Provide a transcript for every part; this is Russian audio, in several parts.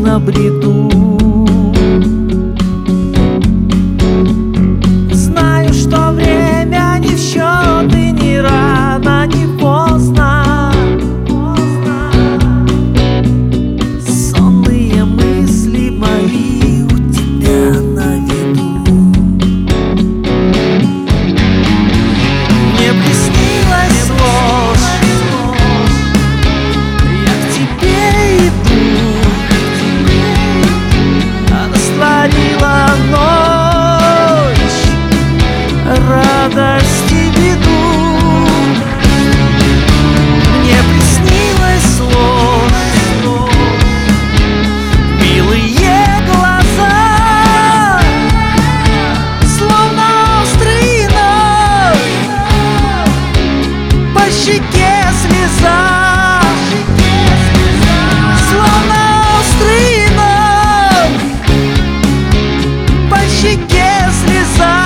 на бреду. Знаю, что время не в счет и не рано, не поздно. Сонные мысли мои у тебя на виду. Мне приснилась ложь, я к тебе иду. Растворила ночь, радость и беду. Мне приснилась ложь, милые глаза, словно острый нож, по щеке слеза, словно острый нож, по щеке слеза.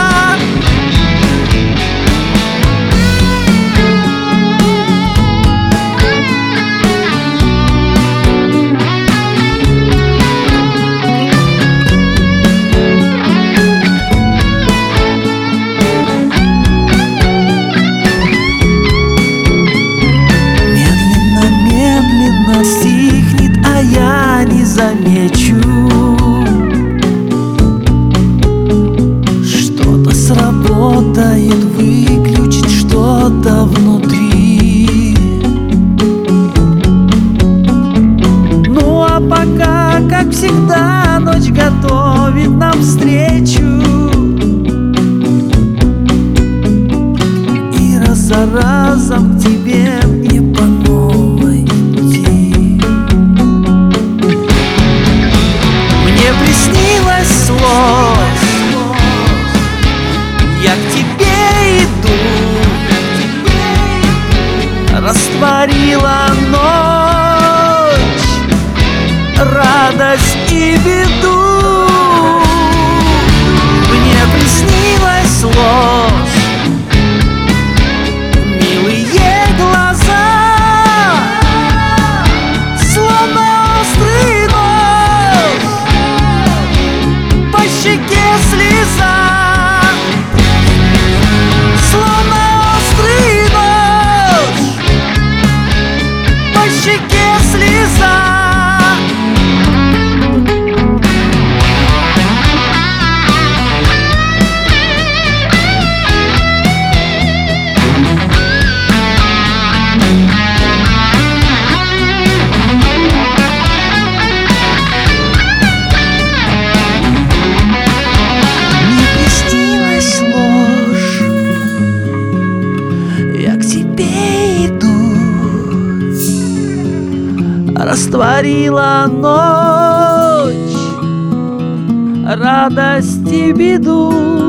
Медленно стихнет, а я не замечу. Что-то сработает, выключит что-то внутри. Ну а пока, как всегда, ночь готовит нам встречу. И раз за разом к тебе мне по новой идти. Мне приснилась ложь, я к тебе иду. Растворила ночь, радость и беду. Мне приснилась ложь, милые глаза, словно острый нож, по щеке слеза, словно острый нож, по щеке слеза. Мне приснилась ложь, я к тебе иду. Растворила ночь, радость и беду.